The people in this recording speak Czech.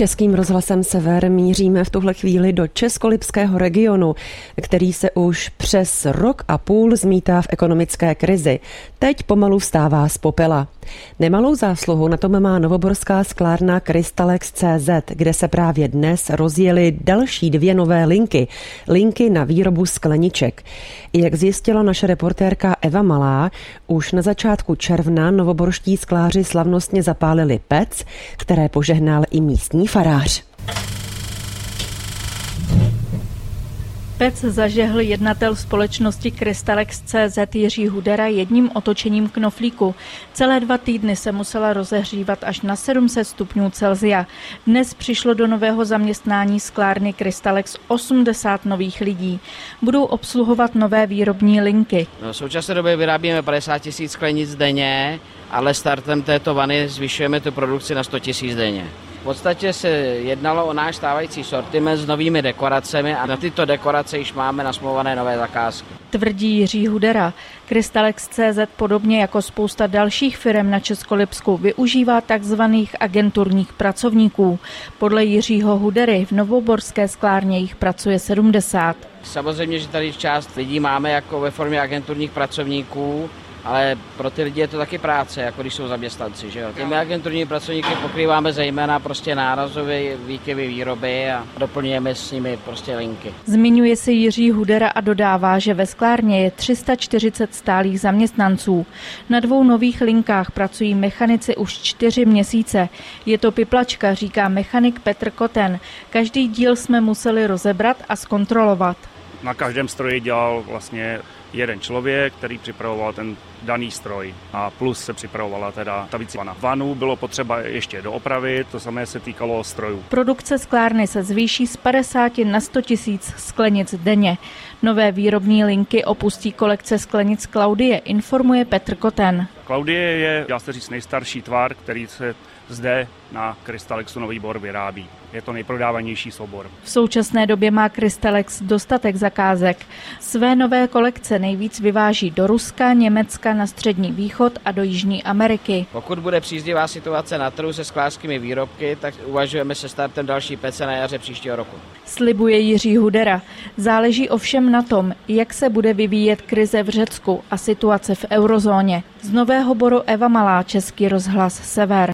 Českým rozhlasem Sever míříme v tuhle chvíli do českolipského regionu, který se už přes rok a půl zmítá v ekonomické krizi. Teď pomalu vstává z popela. Nemalou zásluhu na tom má novoborská sklárna Crystalex.cz, kde se právě dnes rozjely další 2 nové linky na výrobu skleniček. Jak zjistila naše reportérka Eva Malá, už na začátku června novoborští skláři slavnostně zapálili pec, které požehnal i místní farář. Pec zažehl jednatel společnosti Crystalex.cz Jiří Hudera jedním otočením knoflíku. Celé 2 týdny se musela rozehřívat až na 700 stupňů Celsia. Dnes přišlo do nového zaměstnání sklárny Crystalex 80 nových lidí. Budou obsluhovat nové výrobní linky. V současné době vyrábíme 50 000 sklenic denně, ale startem této vany zvyšujeme tu produkci na 100 000 denně. V podstatě se jednalo o náš stávající sortiment s novými dekoracemi a na tyto dekorace již máme nasmlouvané nové zakázky. Tvrdí Jiří Hudera. Crystalex.cz podobně jako spousta dalších firem na Českolipsku využívá takzvaných agenturních pracovníků. Podle Jiřího Hudery v novoborské sklárně jich pracuje 70. Samozřejmě, že tady část lidí máme jako ve formě agenturních pracovníků, ale pro ty lidi je to taky práce, jako když jsou zaměstnanci. Že jo? Těmi agenturními pracovníky pokrýváme zejména prostě nárazové výkyvy výroby a doplňujeme s nimi prostě linky. Zmiňuje se Jiří Hudera a dodává, že ve sklárně je 340 stálých zaměstnanců. Na 2 nových linkách pracují mechanici už 4 měsíce. Je to piplačka, říká mechanik Petr Koten. Každý díl jsme museli rozebrat a zkontrolovat. Na každém stroji dělal vlastně jeden člověk, který připravoval ten daný stroj a plus se připravovala teda ta vana. Vanu bylo potřeba ještě doopravit, to samé se týkalo strojů. Produkce sklárny se zvýší z 50 na 100 000 sklenic denně. Nové výrobní linky opustí kolekce sklenic Klaudie, informuje Petr Koten. Klaudie je, dá se říct, nejstarší tvar, který se zde na Crystalexu Nový Bor vyrábí. Je to nejprodávanější soubor. V současné době má Crystalex dostatek zakázek. Své nové kolekce nejvíc vyváží do Ruska, Německa, na Střední východ a do Jižní Ameriky. Pokud bude příznivá situace na trhu se sklářskými výrobky, tak uvažujeme se startem další pece na jaře příštího roku. Slibuje Jiří Hudera. Záleží ovšem na tom, jak se bude vyvíjet krize v Řecku a situace v eurozóně. Z Nového Boru Eva Malá, Český rozhlas Sever.